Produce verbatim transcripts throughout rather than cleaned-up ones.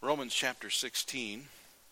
Romans chapter sixteen.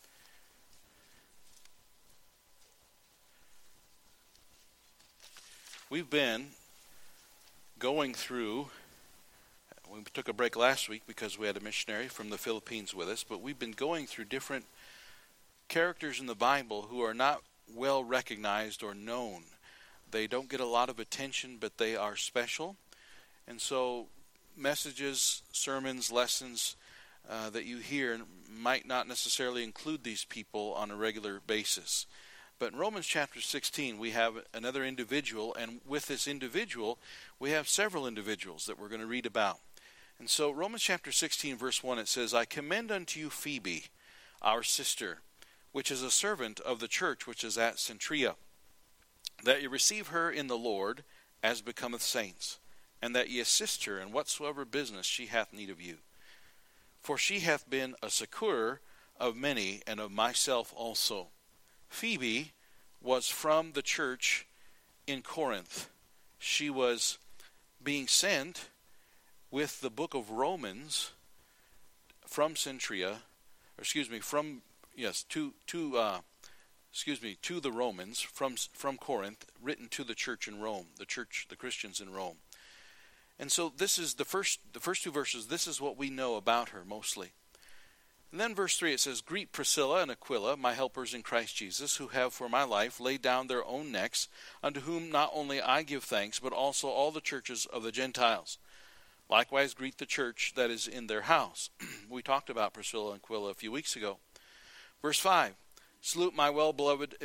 We've been going through, we took a break last week because we had a missionary from the Philippines with us, but we've been going through different characters in the Bible who are not well recognized or known. They don't get a lot of attention, but they are special. And so messages, sermons, lessons uh, that you hear might not necessarily include these people on a regular basis. But in Romans chapter sixteen, we have another individual, and with this individual, we have several individuals that we're going to read about. And so Romans chapter sixteen, verse one, it says, I commend unto you Phoebe, our sister, which is a servant of the church which is at Cenchrea, that ye receive her in the Lord, as becometh saints, and that ye assist her in whatsoever business she hath need of you. For she hath been a succourer of many, and of myself also. Phoebe was from the church in Corinth. She was being sent with the book of Romans from Cenchrea, or excuse me, from yes, to to uh, excuse me, to the Romans from from Corinth, written to the church in Rome, the church, the Christians in Rome. And so this is the first the first two verses. This is what we know about her mostly. And then verse three, it says, Greet Priscilla and Aquila, my helpers in Christ Jesus, who have for my life laid down their own necks, unto whom not only I give thanks, but also all the churches of the Gentiles. Likewise greet the church that is in their house. We talked about Priscilla and Aquila a few weeks ago. Verse five, Salute my well-beloved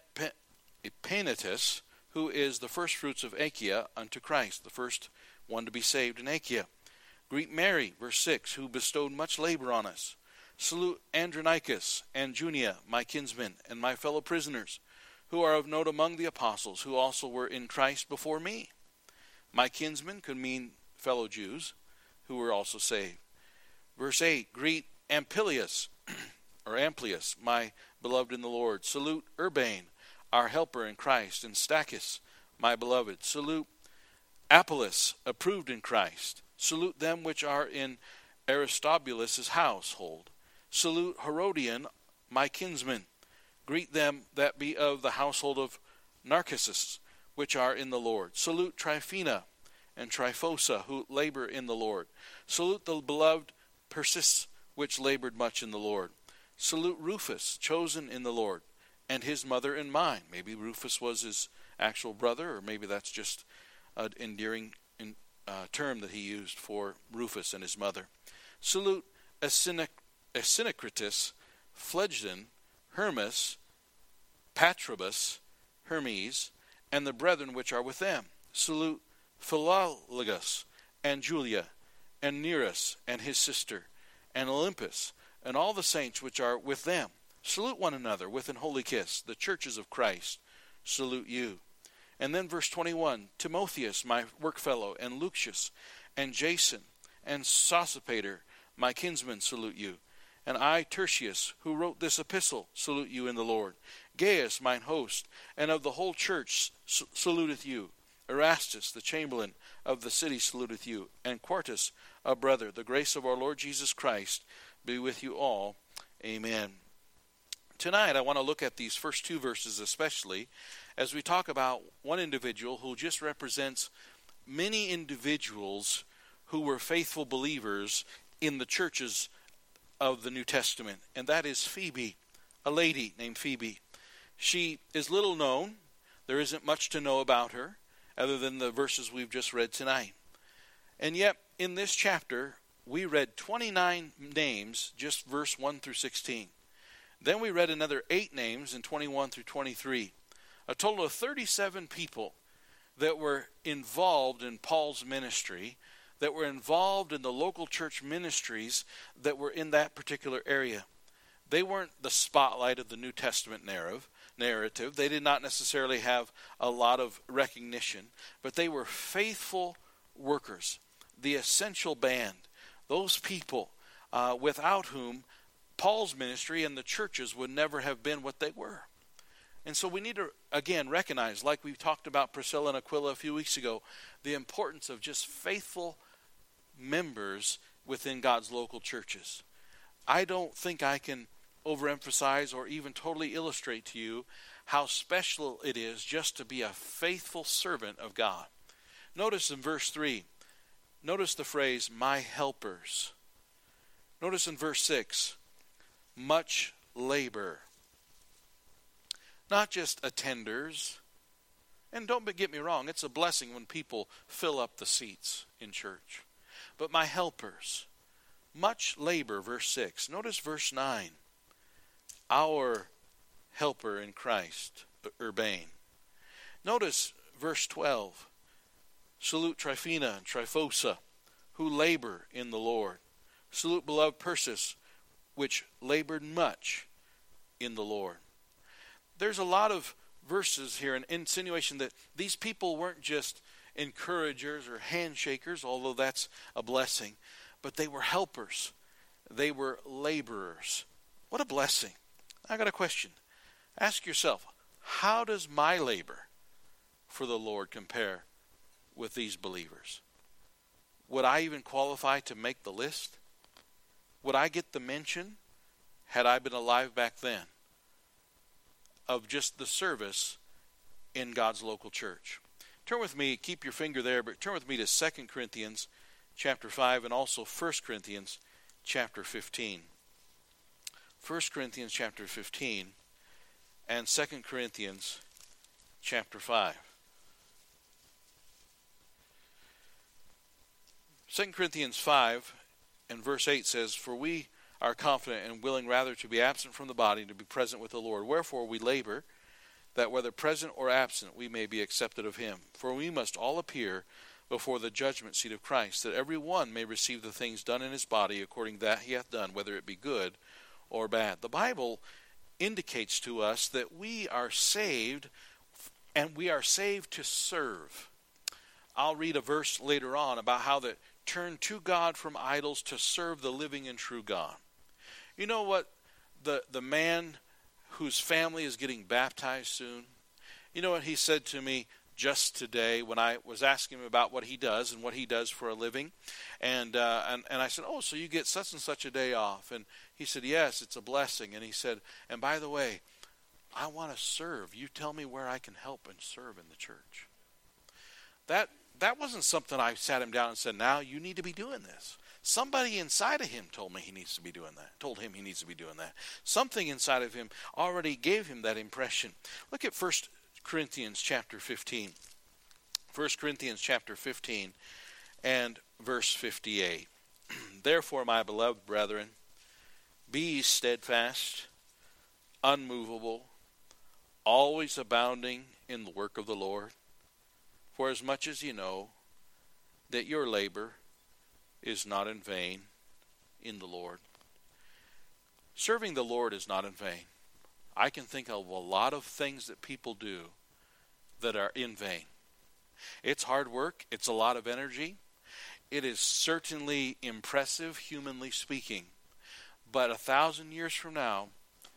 Epaenetus, who is the firstfruits of Achaia unto Christ, the first one to be saved in Achaia. Greet Mary, verse six, who bestowed much labor on us. Salute Andronicus and Junia, my kinsmen, and my fellow prisoners, who are of note among the apostles, who also were in Christ before me. My kinsmen could mean fellow Jews, who were also saved. Verse eight, Greet Amplius, or Amplius, my beloved in the Lord. Salute Urbane, our helper in Christ, and Stachys, my beloved. Salute Apollos, approved in Christ. Salute them which are in Aristobulus' household. Salute Herodion, my kinsman. Greet them that be of the household of Narcissus, which are in the Lord. Salute Tryphena and Tryphosa, who labor in the Lord. Salute the beloved Persis, which labored much in the Lord. Salute Rufus, chosen in the Lord, and his mother and mine. Maybe Rufus was his actual brother, or maybe that's just an endearing uh, term that he used for Rufus and his mother. Salute Asyncritus, Phlegon, Hermas, Patrobus, Hermes, and the brethren which are with them. Salute Philologus, and Julia, and Nereus, and his sister, and Olympus, and all the saints which are with them. Salute one another with an holy kiss. The churches of Christ salute you. And then verse twenty-one, Timotheus, my workfellow, and Lucius, and Jason, and Sosipater, my kinsmen, salute you. And I, Tertius, who wrote this epistle, salute you in the Lord. Gaius, mine host, and of the whole church, saluteth you. Erastus, the chamberlain of the city, saluteth you. And Quartus, a brother. The grace of our Lord Jesus Christ be with you all. Amen. Tonight I want to look at these first two verses especially as we talk about one individual who just represents many individuals who were faithful believers in the churches of the New Testament, and that is Phoebe, a lady named Phoebe. She is little known. There isn't much to know about her other than the verses we've just read tonight. And yet, in this chapter, we read twenty-nine names, just verse one through sixteen. Then we read another eight names in twenty-one through twenty-three. A total of thirty-seven people that were involved in Paul's ministry, that were involved in the local church ministries that were in that particular area. They weren't the spotlight of the New Testament narrative. narrative. They did not necessarily have a lot of recognition, but they were faithful workers, the essential band, those people uh, without whom Paul's ministry and the churches would never have been what they were. And so we need to, again, recognize, like we talked about Priscilla and Aquila a few weeks ago, the importance of just faithful members within God's local churches. I don't think I can overemphasize or even totally illustrate to you how special it is just to be a faithful servant of God. Notice in verse three, notice the phrase, my helpers. Notice in verse six, much labor. Not just attenders. And don't get me wrong, it's a blessing when people fill up the seats in church. But my helpers, much labor, verse six. Notice verse nine, our helper in Christ, Urbane. Notice verse twelve, salute Tryphena and Tryphosa, who labor in the Lord. Salute beloved Persis, which labored much in the Lord. There's a lot of verses here, an insinuation that these people weren't just encouragers or handshakers, although that's a blessing, but they were helpers. They were laborers. What a blessing. I got a question. Ask yourself, how does my labor for the Lord compare with these believers? Would I even qualify to make the list? Would I get the mention, had I been alive back then, of just the service in God's local church? Turn with me, keep your finger there, but turn with me to Second Corinthians chapter five and also First Corinthians chapter fifteen. First Corinthians chapter fifteen and Second Corinthians chapter five. Second Corinthians five and verse eight says, for we are confident and willing rather to be absent from the body, to be present with the Lord. Wherefore we labor, that whether present or absent, we may be accepted of him. For we must all appear before the judgment seat of Christ, that every one may receive the things done in his body according that he hath done, whether it be good or bad. The Bible indicates to us that we are saved, and we are saved to serve. I'll read a verse later on about how that turn to God from idols to serve the living and true God. You know what? The, the man whose family is getting baptized soon, you know what he said to me just today when I was asking him about what he does and what he does for a living? And, uh, and, and I said, oh, so you get such and such a day off? And he said, yes, it's a blessing. And he said, and by the way, I want to serve. You tell me where I can help and serve in the church. That That wasn't something I sat him down and said, now you need to be doing this. Somebody inside of him told me he needs to be doing that. Told him he needs to be doing that. Something inside of him already gave him that impression. Look at First Corinthians chapter fifteen. First Corinthians chapter fifteen and verse fifty-eight. Therefore, my beloved brethren, be ye steadfast, unmovable, always abounding in the work of the Lord. For as much as you know that your labor is not in vain in the Lord. Serving the Lord is not in vain. I can think of a lot of things that people do that are in vain. It's hard work. It's a lot of energy. It is certainly impressive, humanly speaking. But a thousand years from now,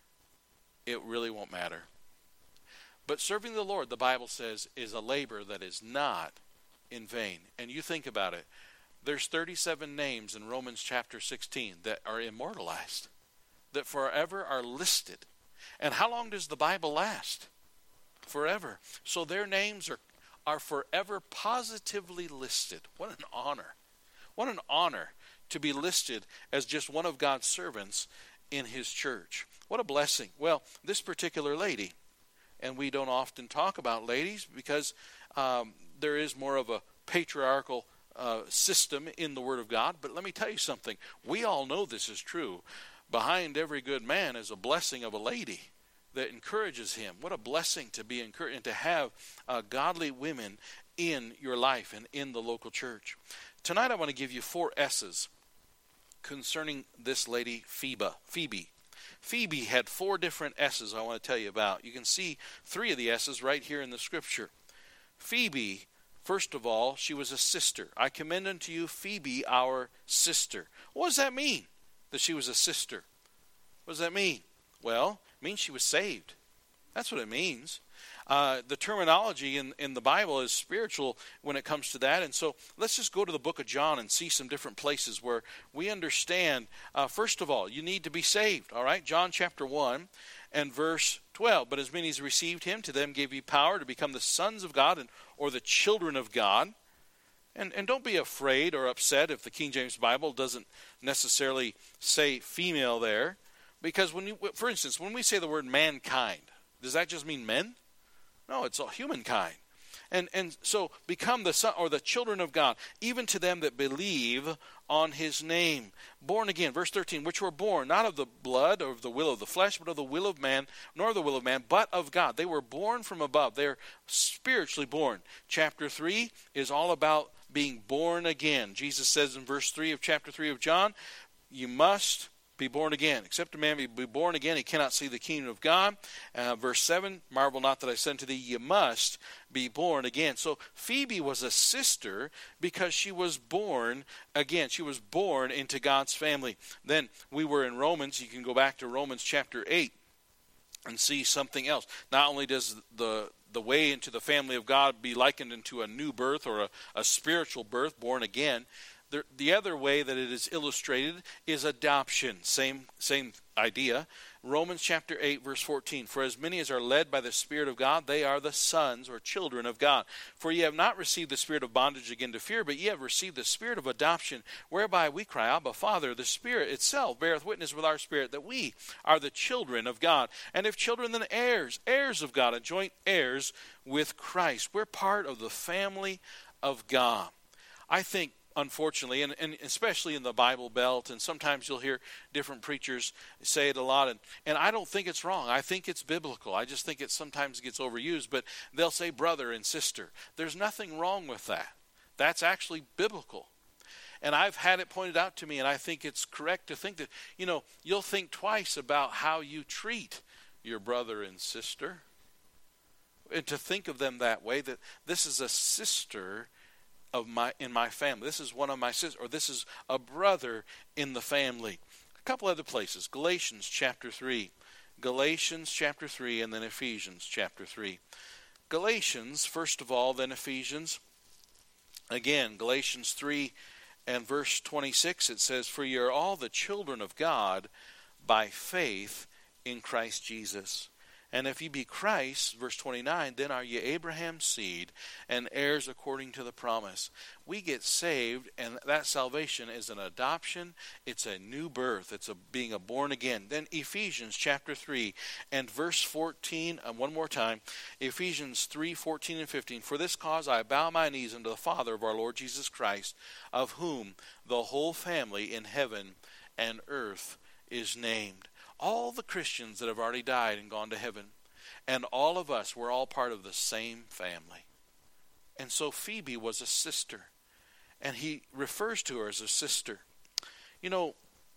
it really won't matter. But serving the Lord, the Bible says, is a labor that is not in vain. And you think about it. There's thirty-seven names in Romans chapter sixteen that are immortalized, that forever are listed. And how long does the Bible last? Forever. So their names are, are forever positively listed. What an honor. What an honor to be listed as just one of God's servants in his church. What a blessing. Well, this particular lady, and we don't often talk about ladies because um, there is more of a patriarchal uh, system in the Word of God. But let me tell you something. We all know this is true. Behind every good man is a blessing of a lady that encourages him. What a blessing to be encouraged and to have uh, godly women in your life and in the local church. Tonight I want to give you four S's concerning this lady Phoebe. Phoebe. Phoebe had four different S's I want to tell you about. You can see three of the S's right here in the scripture. Phoebe, first of all, she was a sister. I commend unto you Phoebe, our sister. What does that mean, that she was a sister? What does that mean? Well, it means she was saved. That's what it means. Uh, the terminology in, in the Bible is spiritual when it comes to that. And so let's just go to the book of John and see some different places where we understand, uh, first of all, you need to be saved. All right, John chapter one and verse twelve. But as many as received him, to them gave he power to become the sons of God, and or the children of God. And, and don't be afraid or upset if the King James Bible doesn't necessarily say female there. Because, when you, for instance, when we say the word mankind, does that just mean men? No, it's all humankind. And and so become the son or the children of God, even to them that believe on his name. Born again, verse thirteen, which were born not of the blood or of the will of the flesh, but of the will of man, nor of the will of man, but of God. They were born from above. They're spiritually born. Chapter three is all about being born again. Jesus says in verse three of chapter three of John, you must be born again. Except a man be born again, he cannot see the kingdom of God. Uh, verse seven, marvel not that I said to thee, you must be born again. So Phoebe was a sister because she was born again. She was born into God's family. Then we were in Romans. You can go back to Romans chapter eight and see something else. Not only does the the way into the family of God be likened into a new birth or a, a spiritual birth, born again, The, the other way that it is illustrated is adoption. Same same idea. Romans chapter eight, verse fourteen. For as many as are led by the Spirit of God, they are the sons or children of God. For ye have not received the spirit of bondage again to fear, but ye have received the spirit of adoption, whereby we cry, Abba, Father. The Spirit itself beareth witness with our spirit that we are the children of God. And if children, then heirs, heirs of God, and joint heirs with Christ. We're part of the family of God. I think, unfortunately, and, and especially in the Bible Belt, and sometimes you'll hear different preachers say it a lot, and, and I don't think it's wrong. I think it's biblical. I just think it sometimes gets overused, but they'll say brother and sister. There's nothing wrong with that. That's actually biblical. And I've had it pointed out to me, and I think it's correct to think that, you know, you'll think twice about how you treat your brother and sister, and to think of them that way, that this is a sister of my in my family. This is one of my sisters, or this is a brother in the family. A couple other places. Galatians chapter three. Galatians chapter three, and then Ephesians chapter three. Galatians, first of all, then Ephesians. Again, Galatians three and verse twenty-six, it says, for ye are all the children of God by faith in Christ Jesus. And if ye be Christ, verse twenty-nine, then are ye Abraham's seed and heirs according to the promise. We get saved, and that salvation is an adoption. It's a new birth. It's a being a born again. Then Ephesians chapter three and verse fourteen, and one more time, Ephesians three, fourteen and fifteen. For this cause I bow my knees unto the Father of our Lord Jesus Christ, of whom the whole family in heaven and earth is named. All the Christians that have already died and gone to heaven, and all of us, we're all part of the same family. And so Phoebe was a sister, and he refers to her as a sister. You know,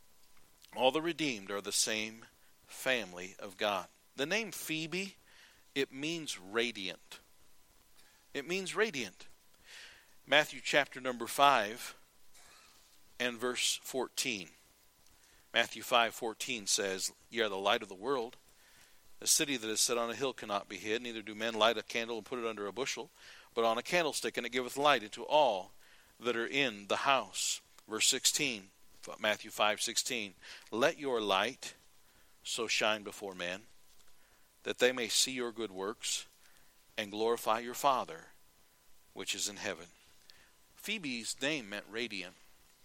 all the redeemed are the same family of God. The name Phoebe, it means radiant. It means radiant. Matthew chapter number five and verse fourteen. Matthew five fourteen says, ye are the light of the world. A city that is set on a hill cannot be hid, neither do men light a candle and put it under a bushel, but on a candlestick, and it giveth light into all that are in the house. Verse sixteen, Matthew five sixteen, let your light so shine before men, that they may see your good works, and glorify your Father, which is in heaven. Phoebe's name meant radiant.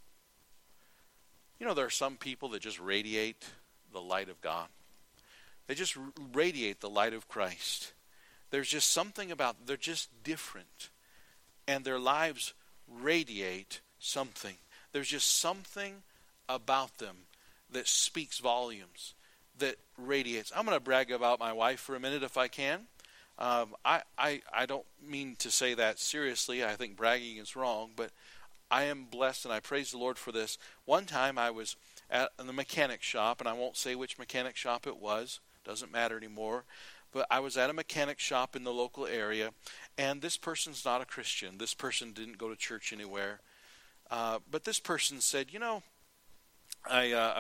You know, there are some people that just radiate the light of God. They just radiate the light of Christ. There's just something about them. They're just different. And their lives radiate something. There's just something about them that speaks volumes, that radiates. I'm going to brag about my wife for a minute if I can. Um, I, I, I don't mean to say that seriously. I think bragging is wrong, but I am blessed, and I praise the Lord for this. One time I was at the mechanic shop, and I won't say which mechanic shop it was. Doesn't matter anymore. But I was at a mechanic shop in the local area, and this person's not a Christian. This person didn't go to church anywhere. Uh, but this person said, you know, I uh, I was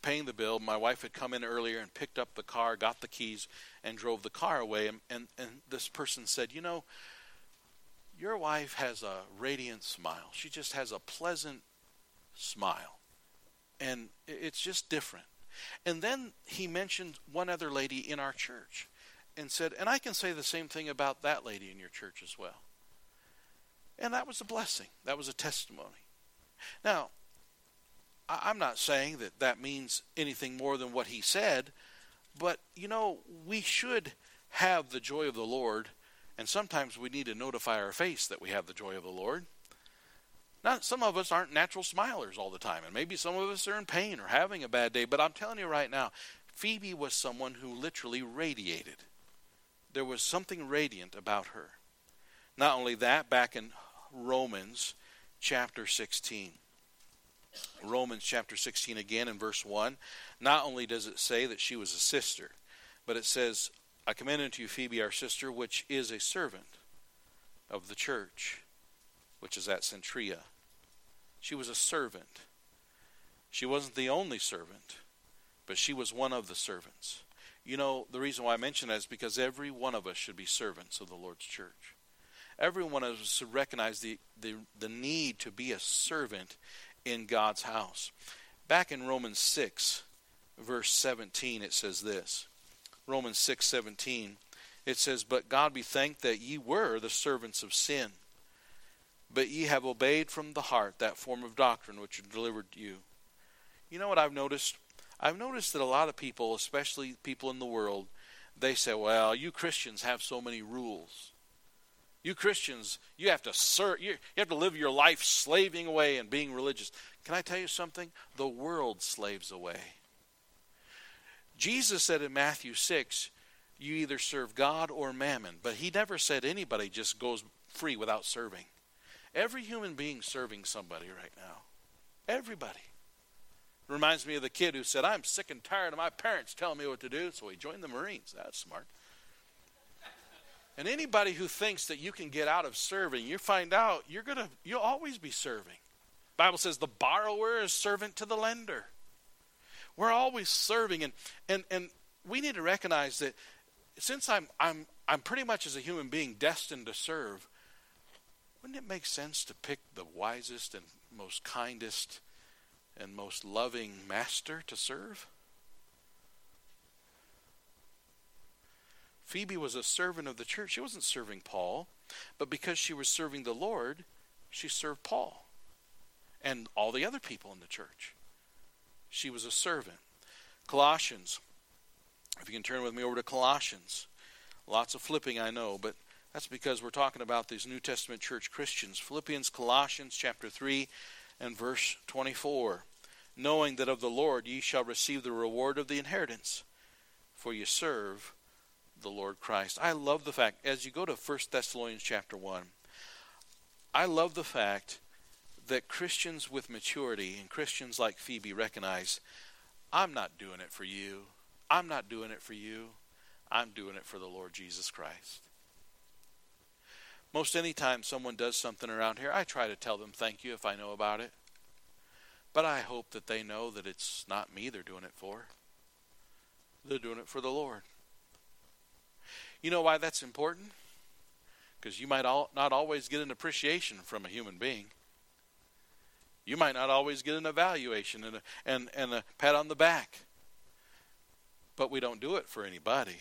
paying the bill. My wife had come in earlier and picked up the car, got the keys, and drove the car away. And, and, and this person said, you know, your wife has a radiant smile. She just has a pleasant smile. And it's just different. And then he mentioned one other lady in our church and said, and I can say the same thing about that lady in your church as well. And that was a blessing. That was a testimony. Now, I'm not saying that that means anything more than what he said, but, you know, we should have the joy of the Lord, and sometimes we need to notify our face that we have the joy of the Lord. Now, some of us aren't natural smilers all the time, and maybe some of us are in pain or having a bad day, but I'm telling you right now, Phoebe was someone who literally radiated. There was something radiant about her. Not only that, back in Romans chapter sixteen. Romans chapter sixteen again in verse one. Not only does it say that she was a sister, but it says, I commend unto you Phoebe, our sister, which is a servant of the church, which is at Centria. She was a servant. She wasn't the only servant, but she was one of the servants. You know, the reason why I mention that is because every one of us should be servants of the Lord's church. Every one of us should recognize the, the, the need to be a servant in God's house. Back in Romans six, verse seventeen, it says this. Romans six seventeen, it says, But God be thanked that ye were the servants of sin, but ye have obeyed from the heart that form of doctrine which was delivered to you. You know what I've noticed? I've noticed that a lot of people, especially people in the world, they say, well, you Christians have so many rules. You Christians, you have to serve, you, you have to live your life slaving away and being religious. Can I tell you something? The world slaves away. Jesus said in Matthew six, you either serve God or mammon. But he never said anybody just goes free without serving. Every human being serving somebody right now. Everybody. Reminds me of the kid who said, I'm sick and tired of my parents telling me what to do, so he joined the Marines. That's smart. And anybody who thinks that you can get out of serving, you find out you're gonna you'll always be serving. The Bible says the borrower is servant to the lender. We're always serving, and and and we need to recognize that since I'm I'm I'm pretty much as a human being destined to serve, wouldn't it make sense to pick the wisest and most kindest and most loving master to serve? Phoebe was a servant of the church. She wasn't serving Paul, but because she was serving the Lord, she served Paul and all the other people in the church. She was a servant. Colossians. If you can turn with me over to Colossians. Lots of flipping, I know, but that's because we're talking about these New Testament church Christians. Philippians, Colossians chapter three and verse twenty-four. Knowing that of the Lord ye shall receive the reward of the inheritance, for ye serve the Lord Christ. I love the fact, as you go to First Thessalonians chapter one, I love the fact that Christians with maturity and Christians like Phoebe recognize, I'm not doing it for you. I'm not doing it for you. I'm doing it for the Lord Jesus Christ. Most any time someone does something around here, I try to tell them thank you if I know about it. But I hope that they know that it's not me they're doing it for. They're doing it for the Lord. You know why that's important? Because you might all, not always get an appreciation from a human being. You might not always get an evaluation and a, and, and a pat on the back. But we don't do it for anybody.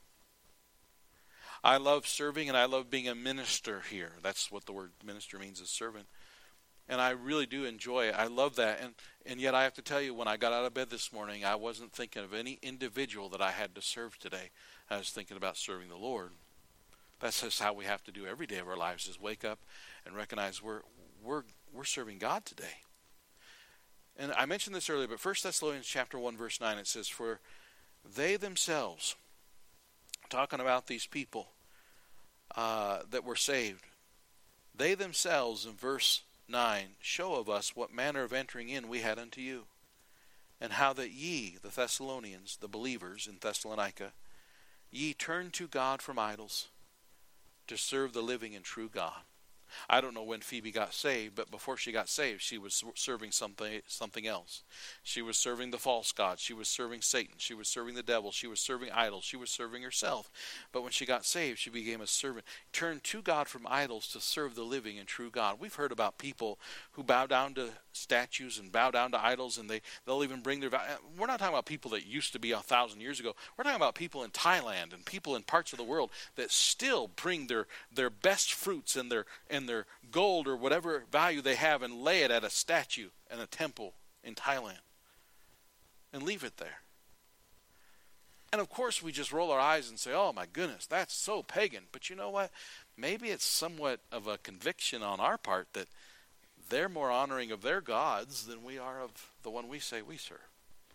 I love serving and I love being a minister here. That's what the word minister means, is servant. And I really do enjoy it. I love that. And, and yet I have to tell you, when I got out of bed this morning, I wasn't thinking of any individual that I had to serve today. I was thinking about serving the Lord. That's just how we have to do every day of our lives, is wake up and recognize we're we're we're serving God today. And I mentioned this earlier, but First Thessalonians chapter one, verse nine, it says, For they themselves, talking about these people uh, that were saved, they themselves, in verse nine, show of us what manner of entering in we had unto you, and how that ye, the Thessalonians, the believers in Thessalonica, ye turned to God from idols, to serve the living and true God. I don't know when Phoebe got saved, but before she got saved, she was serving something something else. She was serving the false god. She was serving Satan. She was serving the devil. She was serving idols. She was serving herself. But when she got saved, she became a servant. Turned to God from idols to serve the living and true God. We've heard about people who bow down to statues and bow down to idols, and they, they'll even bring their... We're not talking about people that used to be a thousand years ago. We're talking about people in Thailand and people in parts of the world that still bring their, their best fruits and their and their gold or whatever value they have and lay it at a statue in a temple in Thailand and leave it there. And of course we just roll our eyes and say, oh my goodness, that's so pagan. But you know what? Maybe it's somewhat of a conviction on our part that they're more honoring of their gods than we are of the one we say we serve.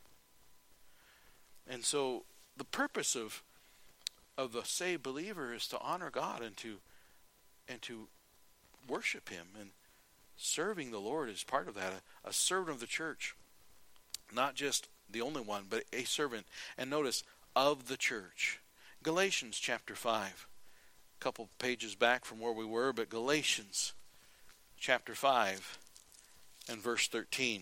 And so the purpose of of the saved believer is to honor God and to and to worship him, and serving the Lord is part of that. A, a servant of the church, not just the only one, but a servant. And notice, of the church. Galatians chapter five, a couple pages back from where we were, but Galatians chapter five and verse thirteen.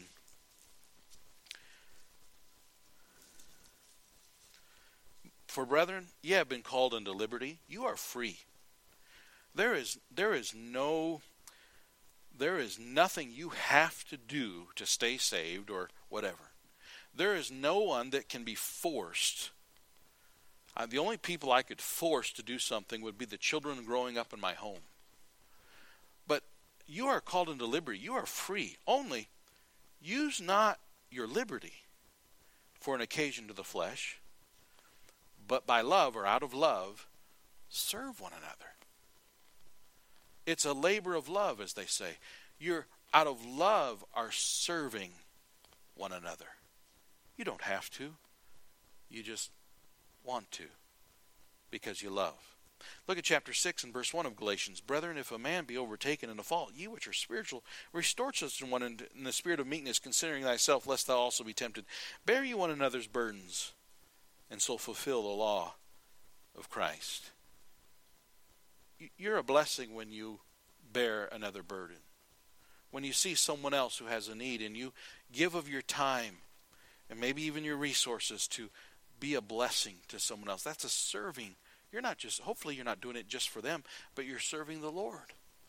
For brethren, ye have been called unto liberty. You are free. There is there is no there is nothing you have to do to stay saved or whatever. There is no one that can be forced. Uh, the only people I could force to do something would be the children growing up in my home. But you are called into liberty. You are free. Only use not your liberty for an occasion to the flesh, but by love or out of love, serve one another. It's a labor of love, as they say. You're out of love are serving one another. You don't have to. You just want to because you love. Look at chapter six and verse one of Galatians. Brethren, if a man be overtaken in a fault, ye which are spiritual, restore such an one in the spirit of meekness, considering thyself, lest thou also be tempted. Bear ye one another's burdens, and so fulfill the law of Christ. You're a blessing when you bear another burden. When you see someone else who has a need and you give of your time and maybe even your resources to be a blessing to someone else. That's a serving. You're not just, hopefully you're not doing it just for them, but you're serving the Lord.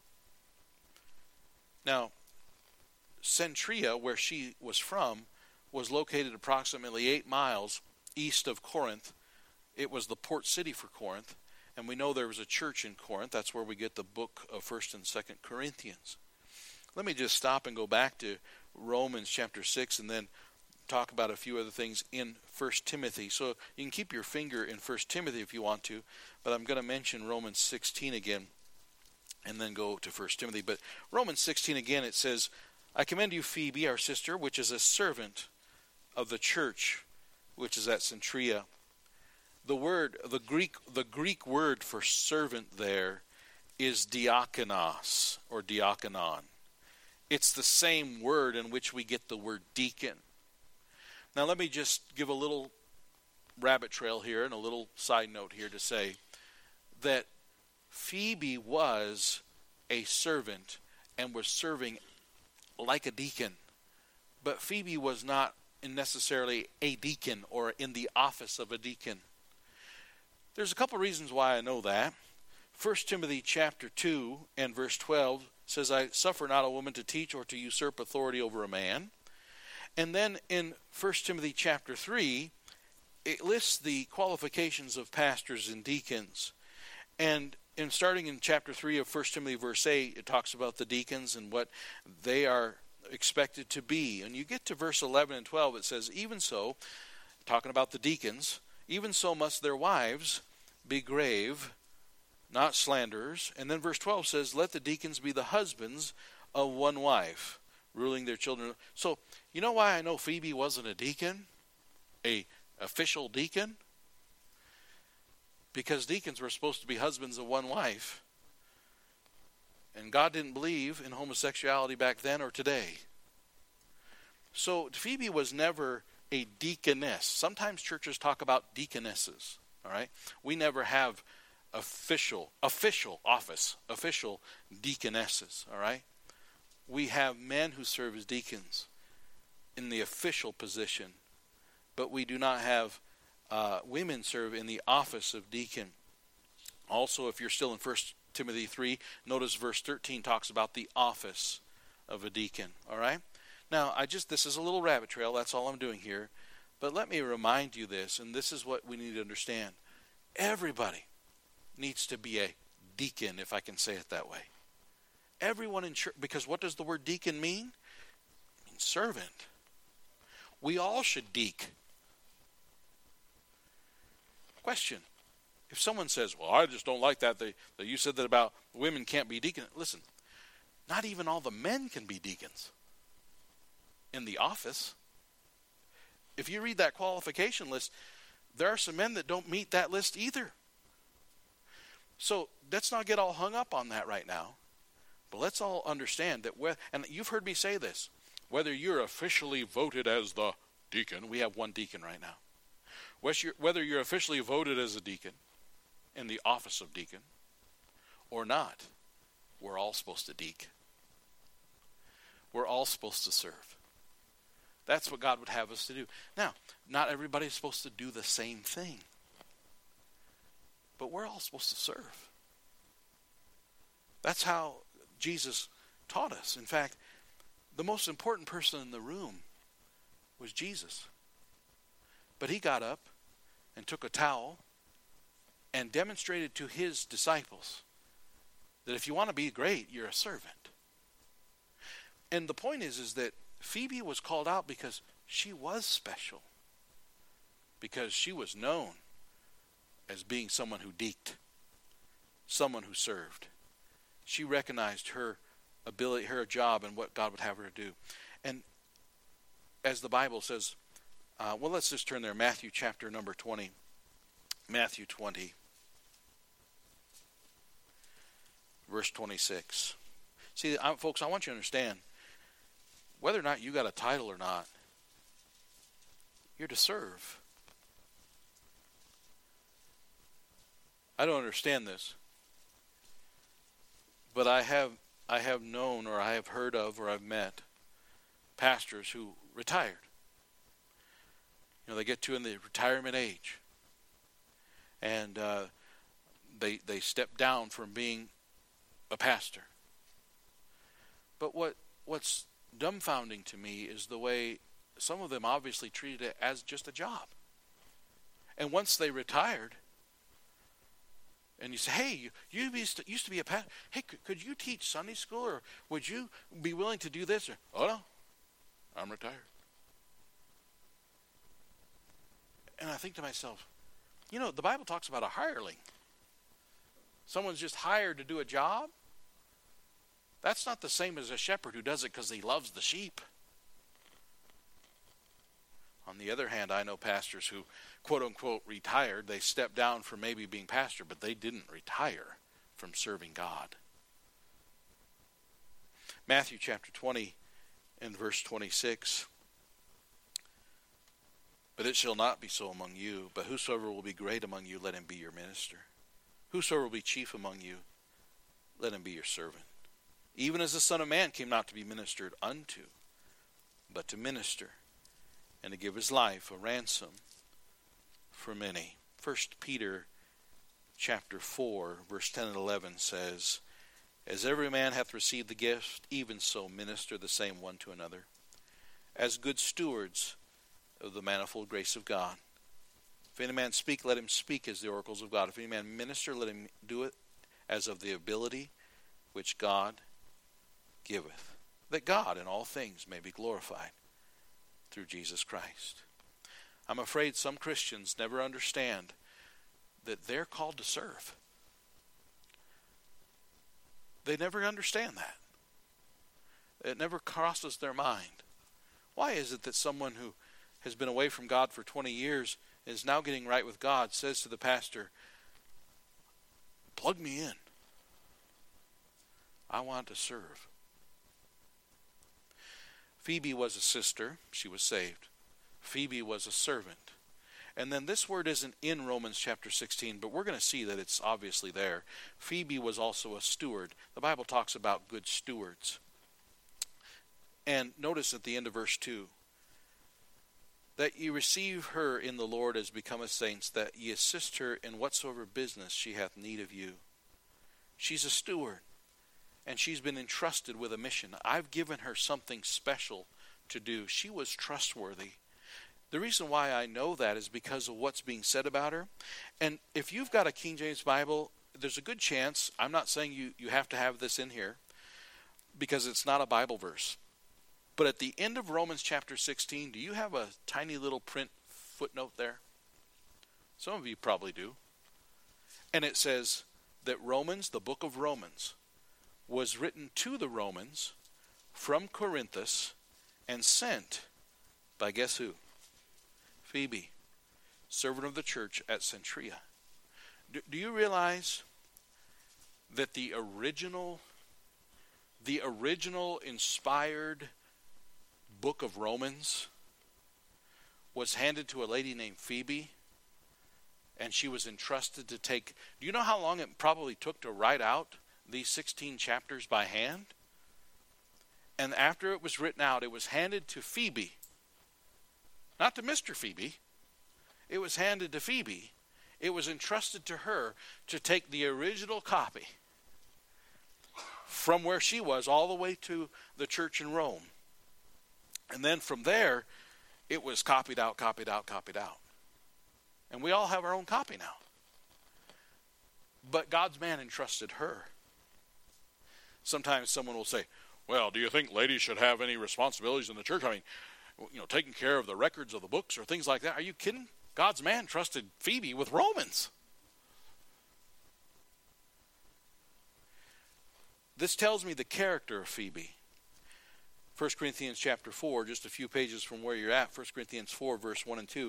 Now, Cenchrea, where she was from, was located approximately eight miles east of Corinth. It was the port city for Corinth. And we know there was a church in Corinth. That's where we get the book of First and Second Corinthians. Let me just stop and go back to Romans chapter six and then talk about a few other things in First Timothy. So you can keep your finger in First Timothy if you want to, but I'm going to mention Romans sixteen again and then go to First Timothy. But Romans sixteen again, it says, I commend you, Phoebe, our sister, which is a servant of the church, which is at Cenchrea. The word, the Greek, the Greek word for servant there is diakonos or diakonon. It's the same word in which we get the word deacon. Now let me just give a little rabbit trail here and a little side note here to say that Phoebe was a servant and was serving like a deacon. But Phoebe was not necessarily a deacon or in the office of a deacon. There's a couple reasons why I know that. First Timothy chapter two and verse twelve says, I suffer not a woman to teach or to usurp authority over a man. And then in First Timothy chapter three, it lists the qualifications of pastors and deacons. And in starting in chapter three of First Timothy verse eight, it talks about the deacons and what they are expected to be. And you get to verse eleven and twelve, it says, even so, talking about the deacons, even so must their wives be grave, not slanderers. And then verse twelve says, let the deacons be the husbands of one wife, ruling their children. So, you know why I know Phoebe wasn't a deacon? A official deacon? Because deacons were supposed to be husbands of one wife. And God didn't believe in homosexuality back then or today. So Phoebe was never a deaconess. Sometimes churches talk about deaconesses. All right, we never have official, official office, official deaconesses, all right? We have men who serve as deacons in the official position, but we do not have uh, women serve in the office of deacon. Also, if you're still in First Timothy three, notice verse thirteen talks about the office of a deacon, all right? Now, I just, this is a little rabbit trail, that's all I'm doing here, but let me remind you this, and this is what we need to understand. Everybody needs to be a deacon, if I can say it that way. Everyone in church, because what does the word deacon mean? It means servant. We all should deacon. Question. If someone says, well, I just don't like that, they, that you said that about women can't be deacons. Listen, not even all the men can be deacons in the office. If you read that qualification list, there are some men that don't meet that list either. So let's not get all hung up on that right now. But let's all understand that, whether, and you've heard me say this, whether you're officially voted as the deacon, we have one deacon right now, whether you're officially voted as a deacon in the office of deacon or not, we're all supposed to deacon. We're all supposed to serve. That's what God would have us to do. Now, not everybody's supposed to do the same thing, but we're all supposed to serve. That's how Jesus taught us. In fact, the most important person in the room was Jesus. But he got up and took a towel and demonstrated to his disciples that if you want to be great, you're a servant. And the point is, is that Phoebe was called out because she was special. Because she was known as being someone who deeked, someone who served. She recognized her ability, her job, and what God would have her to do. And as the Bible says, uh, well, let's just turn there. Matthew chapter number twenty. Matthew twenty, verse twenty-six. See, I, folks, I want you to understand, whether or not you got a title or not, you're to serve. I don't understand this, but I have I have known, or I have heard of, or I've met pastors who retired. You know, they get to in the retirement age, and uh, they they step down from being a pastor. But what what's dumbfounding to me is the way some of them obviously treated it as just a job. And once they retired, and you say, hey, you, you used, to, used to be a pastor. Hey, could, could you teach Sunday school, or would you be willing to do this? Or, oh, no, I'm retired. And I think to myself, you know, the Bible talks about a hireling. Someone's just hired to do a job. That's not the same as a shepherd who does it because he loves the sheep. On the other hand, I know pastors who, quote unquote, retired. They stepped down from maybe being pastor, but they didn't retire from serving God. Matthew chapter twenty and verse twenty-six. But it shall not be so among you, but whosoever will be great among you, let him be your minister. Whosoever will be chief among you, let him be your servant. Even as the Son of Man came not to be ministered unto, but to minister, and to give his life a ransom for many. First Peter chapter four, verse ten and eleven says, as every man hath received the gift, even so minister the same one to another, as good stewards of the manifold grace of God. If any man speak, let him speak as the oracles of God. If any man minister, let him do it as of the ability which God giveth, that God in all things may be glorified through Jesus Christ. I'm afraid some Christians never understand that they're called to serve. They never understand that. It never crosses their mind. Why is it that someone who has been away from God for twenty years and is now getting right with God says to the pastor, plug me in. I want to serve. Phoebe was a sister. She was saved. Phoebe was a servant. And then this word isn't in Romans chapter sixteen, but we're going to see that it's obviously there. Phoebe was also a steward. The Bible talks about good stewards. And notice at the end of verse two, that ye receive her in the Lord as becometh saints, that ye assist her in whatsoever business she hath need of you. She's a steward, and she's been entrusted with a mission. I've given her something special to do. She was trustworthy. The reason why I know that is because of what's being said about her. And if you've got a King James Bible, there's a good chance, I'm not saying you, you have to have this in here, because it's not a Bible verse. But at the end of Romans chapter sixteen, do you have a tiny little print footnote there? Some of you probably do. And it says that Romans, the book of Romans, was written to the Romans from Corinthus and sent by guess who? Phoebe, servant of the church at Centuria. Do, do you realize that the original, the original inspired book of Romans was handed to a lady named Phoebe, and she was entrusted to take, do you know how long it probably took to write out these sixteen chapters by hand? And after it was written out, it was handed to Phoebe, not to Mister Phoebe. It was handed to Phoebe. It was entrusted to her to take the original copy from where she was all the way to the church in Rome. And then from there, it was copied out, copied out, copied out. And we all have our own copy now. But God's man entrusted her. Sometimes someone will say, well, do you think ladies should have any responsibilities in the church? I mean, you know, taking care of the records of the books or things like that. Are you kidding? God's man trusted Phoebe with Romans. This tells me the character of Phoebe. First Corinthians chapter four, just a few pages from where you're at, First Corinthians four, verse one and two.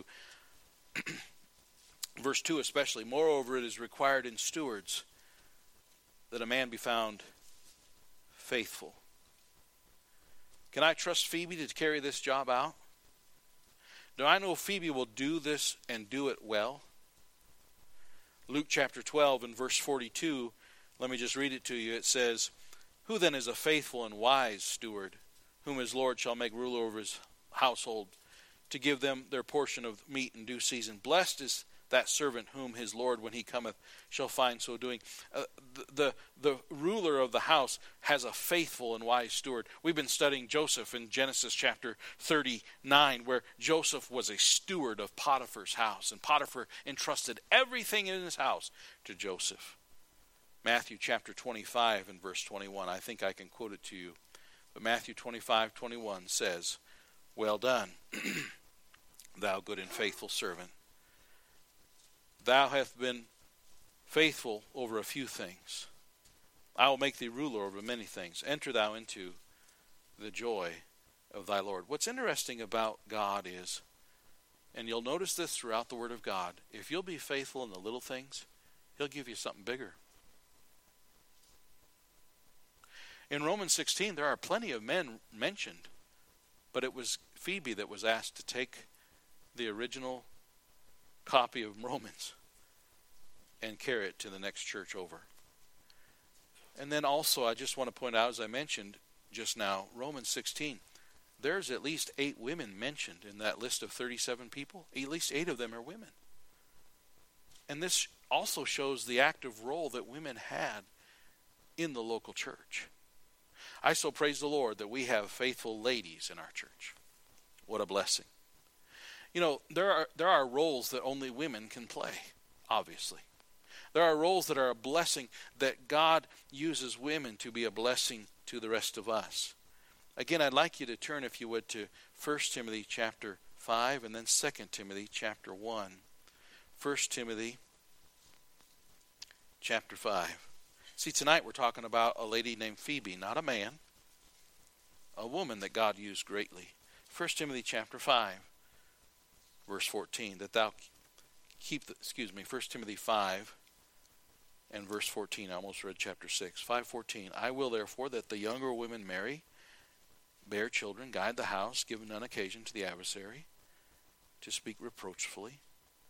Verse two especially, moreover, it is required in stewards that a man be found faithful. Can I trust Phoebe to carry this job out? Do I know Phoebe will do this and do it well? Luke chapter twelve and verse forty-two, let me just read it to you. It says, who then is a faithful and wise steward, whom his Lord shall make ruler over his household, to give them their portion of meat in due season? Blessed is that servant whom his Lord, when he cometh, shall find so doing. Uh, the, the the ruler of the house has a faithful and wise steward. We've been studying Joseph in Genesis chapter thirty-nine, where Joseph was a steward of Potiphar's house, and Potiphar entrusted everything in his house to Joseph. Matthew chapter twenty-five and verse twenty-one, I think I can quote it to you. But Matthew twenty-five twenty-one says, well done, thou good and faithful servant. Thou hast been faithful over a few things. I will make thee ruler over many things. Enter thou into the joy of thy Lord. What's interesting about God is, and you'll notice this throughout the Word of God, if you'll be faithful in the little things, He'll give you something bigger. In Romans sixteen, there are plenty of men mentioned, but it was Phoebe that was asked to take the original copy of Romans and carry it to the next church over. And then also, I just want to point out, as I mentioned just now, Romans sixteen, there's at least eight women mentioned in that list of thirty-seven people. At least eight of them are women. And this also shows the active role that women had in the local church. I so praise the Lord that we have faithful ladies in our church. What a blessing. You know, there are there are roles that only women can play, obviously. There are roles that are a blessing, that God uses women to be a blessing to the rest of us. Again, I'd like you to turn, if you would, to First Timothy chapter five and then Second Timothy chapter one. First Timothy chapter five. See, tonight we're talking about a lady named Phoebe, not a man, a woman that God used greatly. First Timothy chapter five, verse fourteen, that thou keep the, excuse me, First Timothy five and verse fourteen. I almost read chapter six. five fourteen, I will therefore that the younger women marry, bear children, guide the house, give none occasion to the adversary, to speak reproachfully,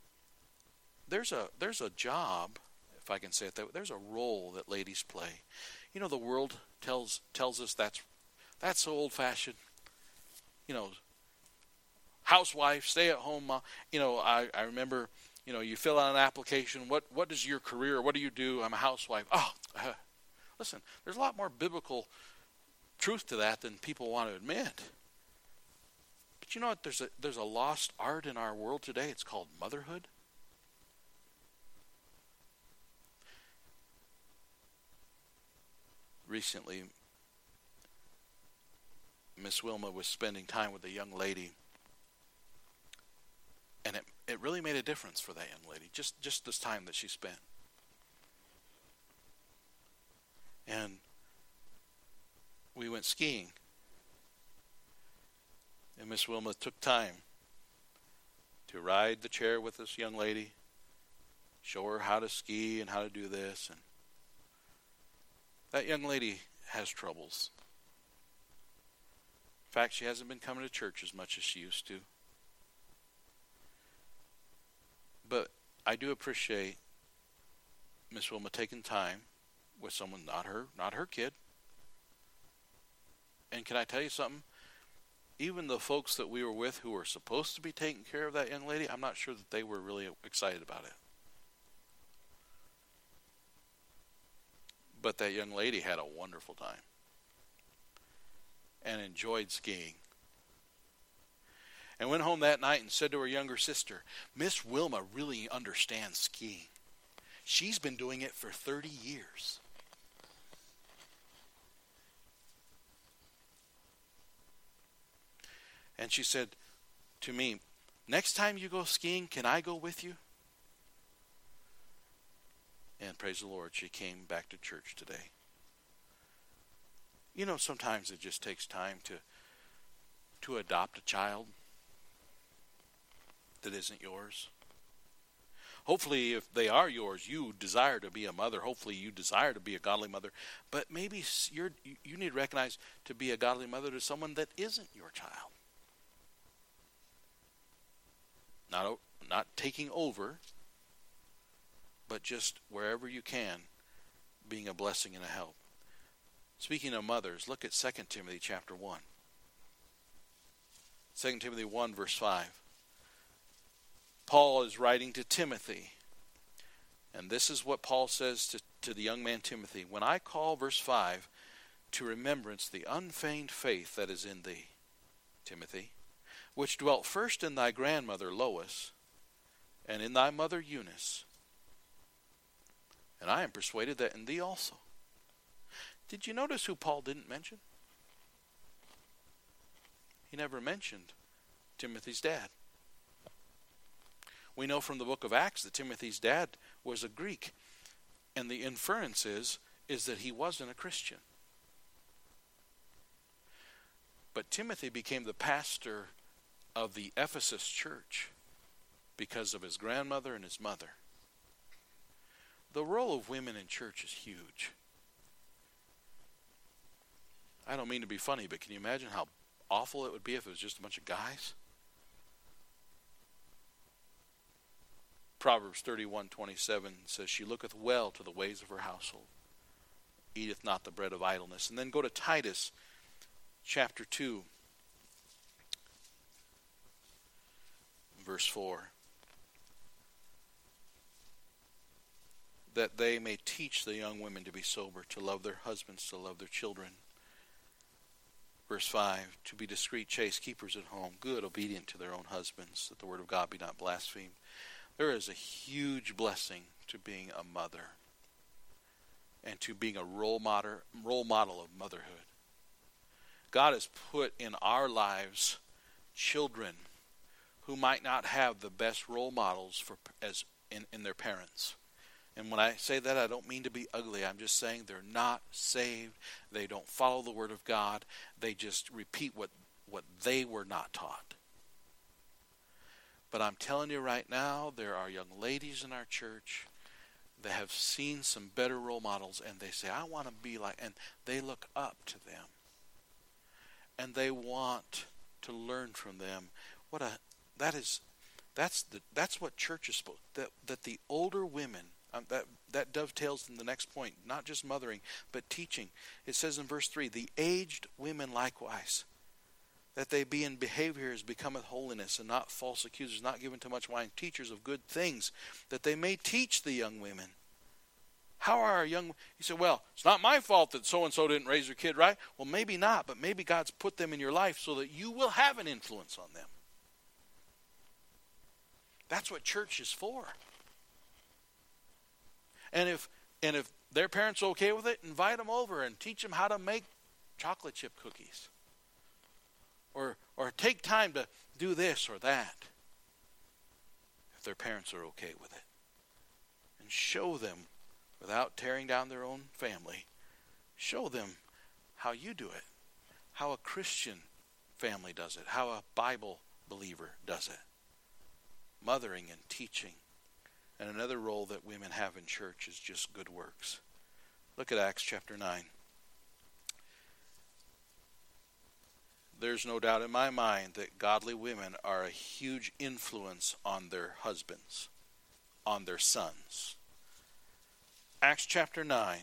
there's a there's a job, if I can say it that way, there's a role that ladies play. You know, the world tells tells us that's that's so old-fashioned. You know, housewife, stay-at-home mom. You know, I, I remember, you know, you fill out an application. What what is your career? What do you do? I'm a housewife. Oh, uh, listen, there's a lot more biblical truth to that than people want to admit. But you know what? There's a there's a lost art in our world today. It's called motherhood. Recently, Miss Wilma was spending time with a young lady, and it it really made a difference for that young lady, just, just this time that she spent. And we went skiing, and Miss Wilma took time to ride the chair with this young lady, show her how to ski and how to do this. And that young lady has troubles. In fact, she hasn't been coming to church as much as she used to. But I do appreciate Miss Wilma taking time with someone not her, not her kid. And can I tell you something? Even the folks that we were with who were supposed to be taking care of that young lady, I'm not sure that they were really excited about it. But that young lady had a wonderful time and enjoyed skiing. And went home that night and said to her younger sister, Miss Wilma really understands skiing. She's been doing it for thirty years. And she said to me, next time you go skiing, can I go with you? And praise the Lord, she came back to church today. You know, sometimes it just takes time to to adopt a child that isn't yours. Hopefully, if they are yours, you desire to be a mother. Hopefully, you desire to be a godly mother. But maybe you're, you need to recognize to be a godly mother to someone that isn't your child. Not, not taking over, but just wherever you can, being a blessing and a help. Speaking of mothers, look at Second Timothy chapter one. Second Timothy one, verse five. Paul is writing to Timothy. And this is what Paul says to, to the young man Timothy. When I call, verse five, to remembrance the unfeigned faith that is in thee, Timothy, which dwelt first in thy grandmother Lois, and in thy mother Eunice. And I am persuaded that in thee also. Did you notice who Paul didn't mention? He never mentioned Timothy's dad. We know from the book of Acts that Timothy's dad was a Greek. And the inference is, is that he wasn't a Christian. But Timothy became the pastor of the Ephesus church because of his grandmother and his mother. The role of women in church is huge. I don't mean to be funny, but can you imagine how awful it would be if it was just a bunch of guys? Proverbs thirty-one twenty-seven says, she looketh well to the ways of her household, eateth not the bread of idleness. And then go to Titus chapter two, verse four. That they may teach the young women to be sober, to love their husbands, to love their children. Verse five, to be discreet, chaste, keepers at home, good, obedient to their own husbands, that the word of God be not blasphemed. There is a huge blessing to being a mother and to being a role model, role model of motherhood. God has put in our lives children who might not have the best role models for as in, in their parents. And when I say that, I don't mean to be ugly. I'm just saying they're not saved. They don't follow the Word of God. They just repeat what, what they were not taught. But I'm telling you right now, there are young ladies in our church that have seen some better role models, and they say, I want to be like, and they look up to them. And they want to learn from them. What a, that is, That's the that's what church is supposed that that the older women um, that that dovetails in the next point, not just mothering but teaching. It says in verse three, the aged women likewise, that they be in behavior as becometh holiness, and not false accusers, not given to much wine, teachers of good things, that they may teach the young women. How are our young... You say, well, it's not my fault that so-and-so didn't raise their kid right. Well, maybe not, but maybe God's put them in your life so that you will have an influence on them. That's what church is for. And if and if their parents are okay with it, invite them over and teach them how to make chocolate chip cookies. Or or take time to do this or that. If their parents are okay with it. And show them, without tearing down their own family, show them how you do it. How a Christian family does it. How a Bible believer does it. Mothering and teaching. And another role that women have in church is just good works. Look at Acts chapter nine. There's no doubt in my mind that godly women are a huge influence on their husbands, on their sons. Acts chapter nine.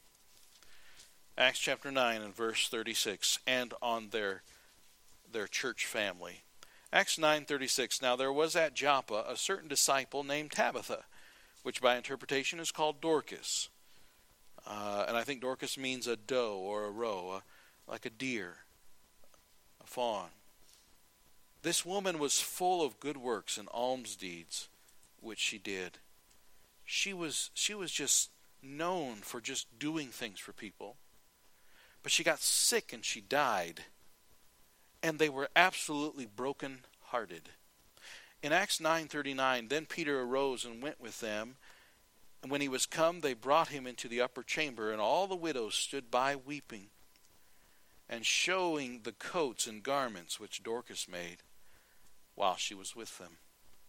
Acts chapter nine and verse thirty-six, and on their their church family. Acts nine thirty-six, now there was at Joppa a certain disciple named Tabitha, which by interpretation is called Dorcas. Uh, and I think Dorcas means a doe or a roe, a, like a deer, a fawn. This woman was full of good works and alms deeds, which she did. She was she was just known for just doing things for people. But she got sick and she died. And they were absolutely broken-hearted. In Acts nine thirty-nine, then Peter arose and went with them. And when he was come, they brought him into the upper chamber, and all the widows stood by weeping, and showing the coats and garments which Dorcas made while she was with them.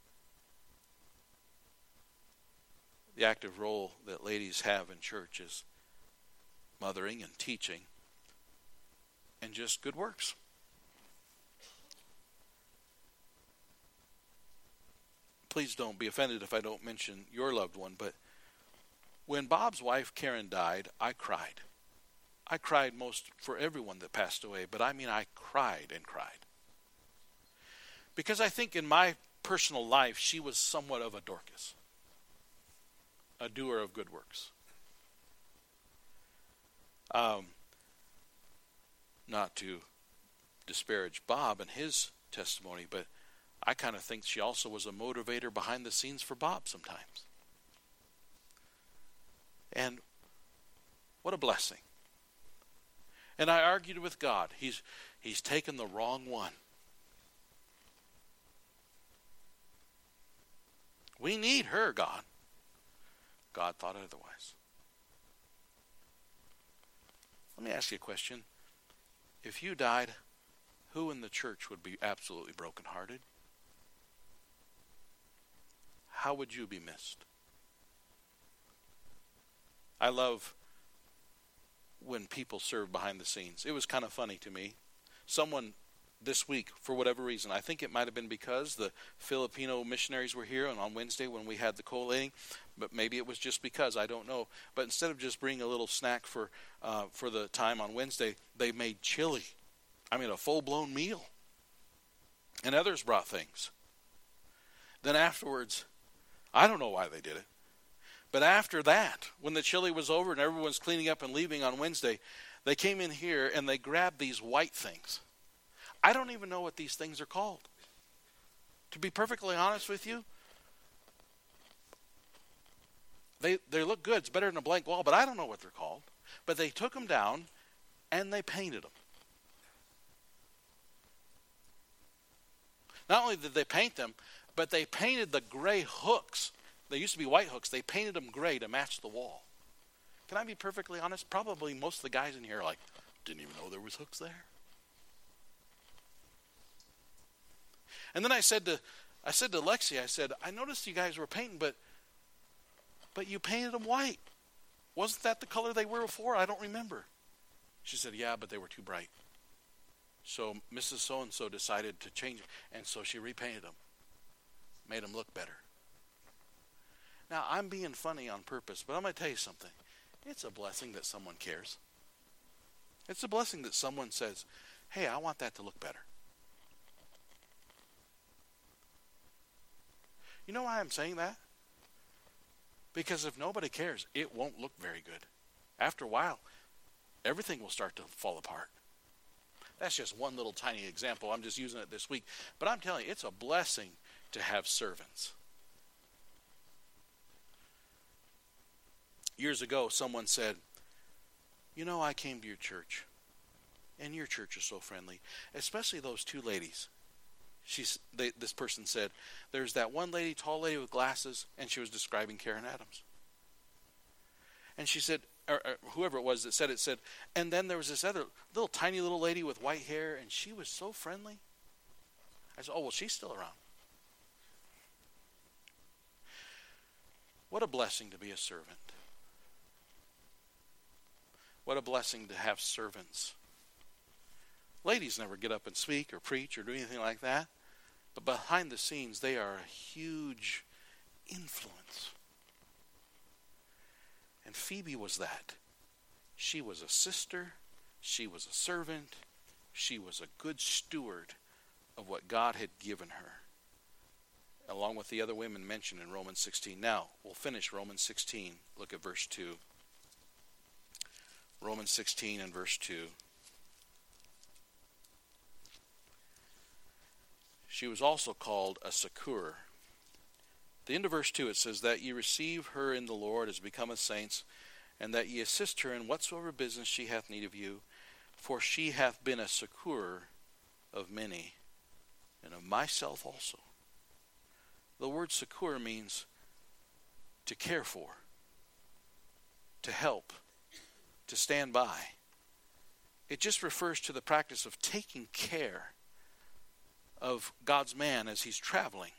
The active role that ladies have in church is mothering and teaching and just good works. Please don't be offended if I don't mention your loved one, but when Bob's wife Karen died, I cried. I cried most for everyone that passed away, but I mean I cried and cried. Because I think in my personal life, she was somewhat of a Dorcas, a doer of good works. Um, not to disparage Bob and his testimony, but I kind of think she also was a motivator behind the scenes for Bob sometimes. And what a blessing. And I argued with God. He's he's taken the wrong one. We need her, God. God thought otherwise. Let me ask you a question. If you died, who in the church would be absolutely brokenhearted? How would you be missed? I love when people serve behind the scenes. It was kind of funny to me. Someone this week, for whatever reason, I think it might have been because the Filipino missionaries were here and on Wednesday when we had the collating, but maybe it was just because, I don't know. But instead of just bringing a little snack for uh, for the time on Wednesday, they made chili. I mean, a full-blown meal. And others brought things. Then afterwards, I don't know why they did it. But after that, when the chili was over and everyone's cleaning up and leaving on Wednesday, they came in here and they grabbed these white things. I don't even know what these things are called. To be perfectly honest with you, they they look good. It's better than a blank wall, but I don't know what they're called. But they took them down and they painted them. Not only did they paint them, but they painted the gray hooks. They used to be white hooks. They painted them gray to match the wall. Can I be perfectly honest? Probably most of the guys in here are like, didn't even know there was hooks there. And then I said to I said to Lexi, I said, I noticed you guys were painting, but but you painted them white. Wasn't that the color they were before? I don't remember. She said, yeah, but they were too bright. So Missus So-and-so decided to change them, and so she repainted them. made them look better. Now, I'm being funny on purpose, but I'm going to tell you something. It's a blessing that someone cares. It's a blessing that someone says, hey, I want that to look better. You know why I'm saying that? Because if nobody cares, it won't look very good. After a while, everything will start to fall apart. That's just one little tiny example. I'm just using it this week. But I'm telling you, it's a blessing to have servants. Years ago, someone said, you know, I came to your church, and your church is so friendly, especially those two ladies. She's, they, this person said, there's that one lady, tall lady with glasses, and she was describing Karen Adams. And she said, or, or whoever it was that said it, said, and then there was this other little tiny little lady with white hair, and she was so friendly. I said, oh, well, she's still around. What a blessing to be a servant. What a blessing to have servants. Ladies never get up and speak or preach or do anything like that. But behind the scenes, they are a huge influence. And Phoebe was that. She was a sister. She was a servant. She was a good steward of what God had given her, along with the other women mentioned in Romans sixteen. Now, we'll finish Romans sixteen. Look at verse two. Romans sixteen and verse two. She was also called a succor. At the end of verse two it says, that ye receive her in the Lord as becometh saints, and that ye assist her in whatsoever business she hath need of you, for she hath been a succor of many, and of myself also. The word succor means to care for, to help, to stand by. It just refers to the practice of taking care of God's man as he's traveling.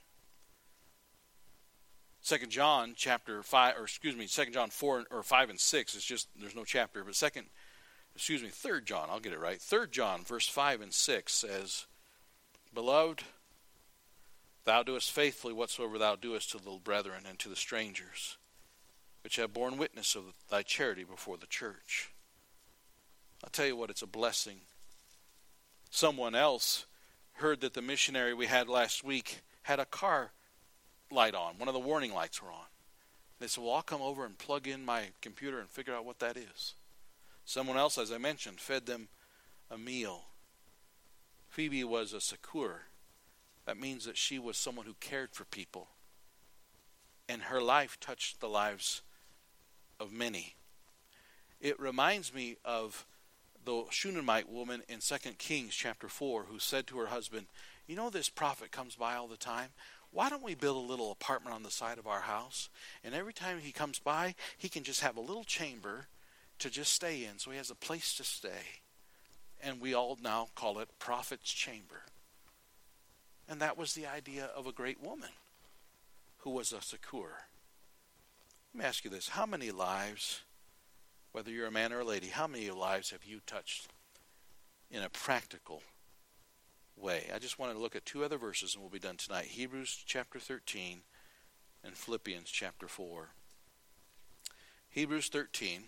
Second John chapter five, or excuse me, Second John four or five and six. It's just there's no chapter, but second, excuse me, Third John. I'll get it right. Third John, verse five and six says, "Beloved, thou doest faithfully whatsoever thou doest to the brethren and to the strangers, which have borne witness of thy charity before the church." I'll tell you what, it's a blessing. Someone else heard that the missionary we had last week had a car light on. One of the warning lights were on. They said, well, I'll come over and plug in my computer and figure out what that is. Someone else, as I mentioned, fed them a meal. Phoebe was a succor. That means that she was someone who cared for people. And her life touched the lives of many. It reminds me of the Shunammite woman in Second Kings chapter four, who said to her husband, you know this prophet comes by all the time. Why don't we build a little apartment on the side of our house? And every time he comes by, he can just have a little chamber to just stay in. So he has a place to stay. And we all now call it prophet's chamber. And that was the idea of a great woman who was a succor. Let me ask you this. How many lives, whether you're a man or a lady, how many lives have you touched in a practical way? I just wanted to look at two other verses and we'll be done tonight. Hebrews chapter thirteen and Philippians chapter four. Hebrews thirteen.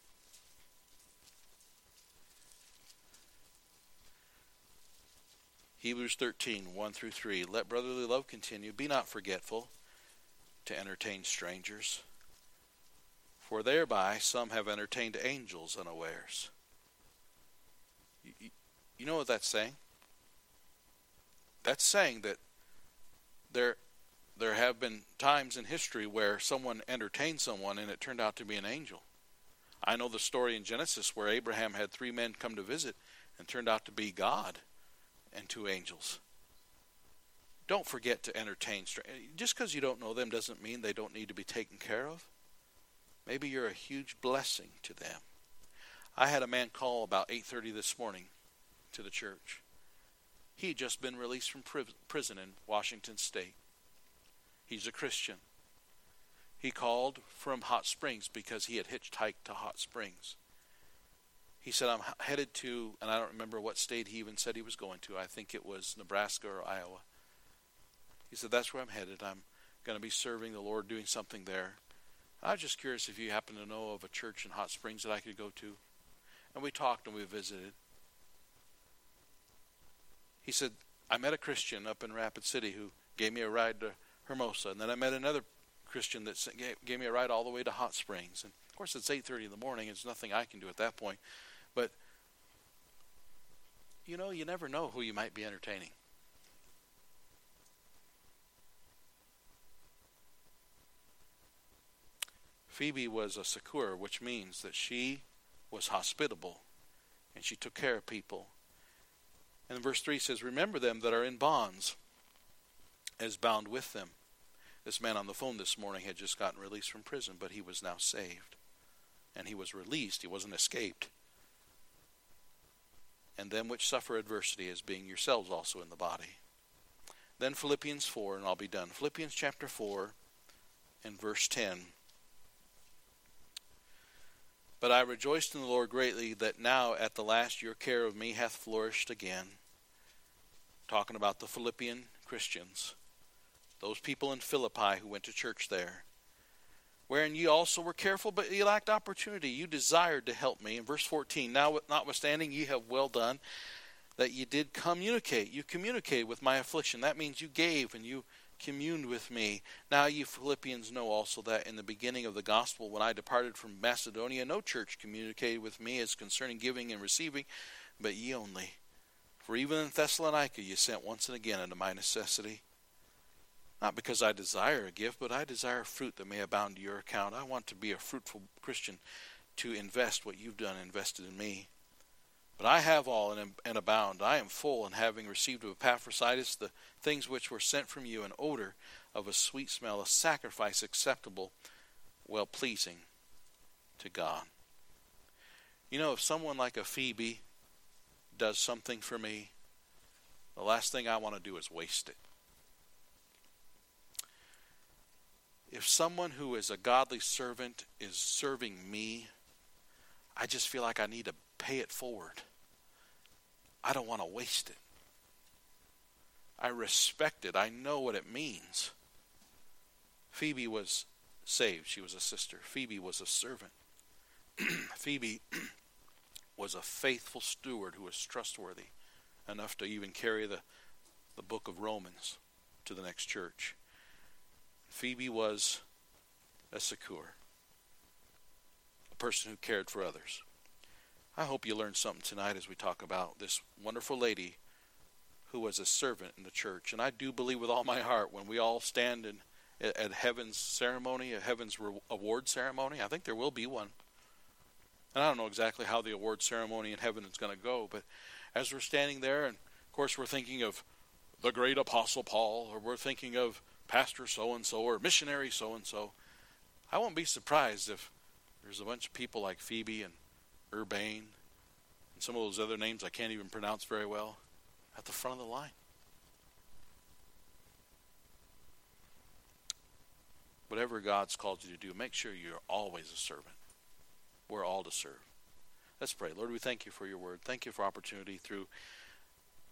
Hebrews thirteen, one through three. Let brotherly love continue. Be not forgetful to entertain strangers, for thereby some have entertained angels unawares. You, you know what that's saying? That's saying that there, there have been times in history where someone entertained someone and it turned out to be an angel. I know the story in Genesis where Abraham had three men come to visit and turned out to be God and two angels. Don't forget to entertain strangers. Just because you don't know them doesn't mean they don't need to be taken care of. Maybe you're a huge blessing to them. I had a man call about eight thirty this morning to the church. He had just been released from prison in Washington State. He's a Christian. He called from Hot Springs because he had hitchhiked to Hot Springs. He said, I'm headed to, and I don't remember what state he even said he was going to. I think it was Nebraska or Iowa. He said, that's where I'm headed. I'm going to be serving the Lord, doing something there. I was just curious if you happen to know of a church in Hot Springs that I could go to. And we talked and we visited. He said, I met a Christian up in Rapid City who gave me a ride to Hermosa. And then I met another Christian that gave me a ride all the way to Hot Springs. And of course, it's eight thirty in the morning. There's nothing I can do at that point. But, you know, you never know who you might be entertaining. Phoebe was a secour, which means that she was hospitable and she took care of people. And verse three says, remember them that are in bonds as bound with them. This man on the phone this morning had just gotten released from prison, but he was now saved. And he was released. He wasn't escaped. And them which suffer adversity as being yourselves also in the body. Then Philippians four, and I'll be done. Philippians chapter four and verse ten. But I rejoiced in the Lord greatly that now at the last your care of me hath flourished again. Talking about the Philippian Christians. Those people in Philippi who went to church there. Wherein ye also were careful, but ye lacked opportunity. You desired to help me. In verse fourteen, now notwithstanding ye have well done, that ye did communicate. You communicated with my affliction. That means you gave and you communed with me. Now ye Philippians know also that in the beginning of the gospel, when I departed from Macedonia, no church communicated with me as concerning giving and receiving, but ye only. For even in Thessalonica ye sent once and again unto my necessity. Not because I desire a gift, but I desire fruit that may abound to your account. I want to be a fruitful Christian, to invest what you've done, invested in me. But I have all and, and abound. I am full, and having received of Epaphroditus the things which were sent from you, an odor of a sweet smell, a sacrifice acceptable, well-pleasing to God. You know, if someone like a Phoebe does something for me, the last thing I want to do is waste it. If someone who is a godly servant is serving me, I just feel like I need to pay it forward. I don't want to waste it. I respect it. I know what it means. Phoebe was saved. She was a sister. Phoebe was a servant. Phoebe was a faithful steward who was trustworthy enough to even carry the, the book of Romans to the next church. Phoebe was a secour, a person who cared for others. I hope you learned something tonight as we talk about this wonderful lady who was a servant in the church. And I do believe with all my heart when we all stand in, at, at heaven's ceremony, a heaven's re- award ceremony, I think there will be one. And I don't know exactly how the award ceremony in heaven is going to go, but as we're standing there, and of course we're thinking of the great Apostle Paul, or we're thinking of Pastor so-and-so, or missionary so-and-so, I won't be surprised if there's a bunch of people like Phoebe and Urbane, and some of those other names I can't even pronounce very well, at the front of the line. Whatever God's called you to do, make sure you're always a servant. We're all to serve. Let's pray. Lord, we thank you for your word. Thank you for opportunity through